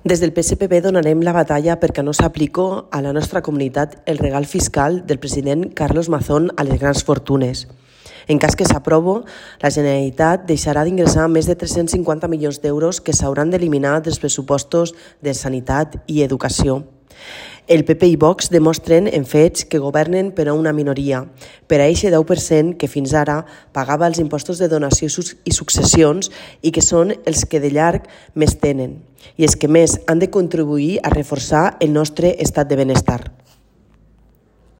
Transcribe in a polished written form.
Des del PSPB donarem la batalla perquè no s'apliqui a la nostra comunitat el regal fiscal del president Carlos Mazón a les grans fortunes. En cas que s'aprovi, la Generalitat deixarà d'ingressar més de 350 milions d'euros que s'hauran d'eliminar dels pressupostos de sanitat i educació. El PP i Vox demostren en fets que governen per a una minoria, per a eixe 10% que fins ara pagava els impostos de donació i successions i que són els que de llarg més tenen, i els que més han de contribuir a reforçar el nostre estat de benestar.